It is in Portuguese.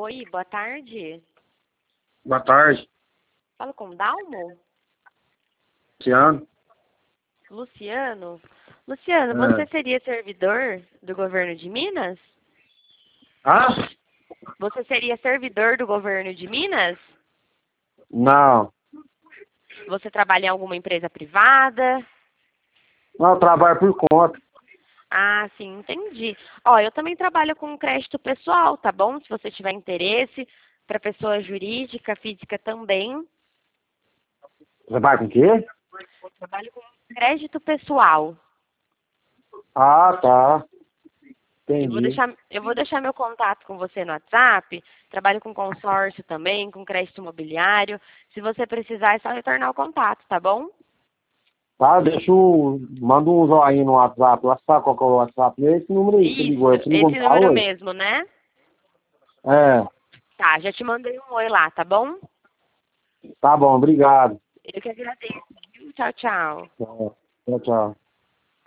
Oi, boa tarde. Boa tarde, Falo com Dalmo? Tiago. Luciano? Luciano, você seria servidor do governo de Minas? Ah? Você seria servidor do governo de Minas? Não. Você trabalha em alguma empresa privada? Não, eu trabalho por conta. Ah, sim, entendi. Ó, eu também trabalho com crédito pessoal, tá bom? Se você tiver interesse, para pessoa jurídica, física também. Trabalha com o quê? Trabalho com crédito pessoal. Ah, tá. Eu vou Entendi. deixar, eu vou deixar meu contato com você no WhatsApp. Trabalho com consórcio também, com crédito imobiliário. Se você precisar, é só retornar o contato, tá bom? Tá, manda um joinha no WhatsApp. Lá sabe qual que é o WhatsApp? E esse número aí que você Isso, ligou. Você ligou esse no número hoje? mesmo, né? É, Tá, já te mandei um oi lá, tá bom? tá bom, obrigado. Eu que agradeço, viu? Tchau, tchau. Tchau, tchau.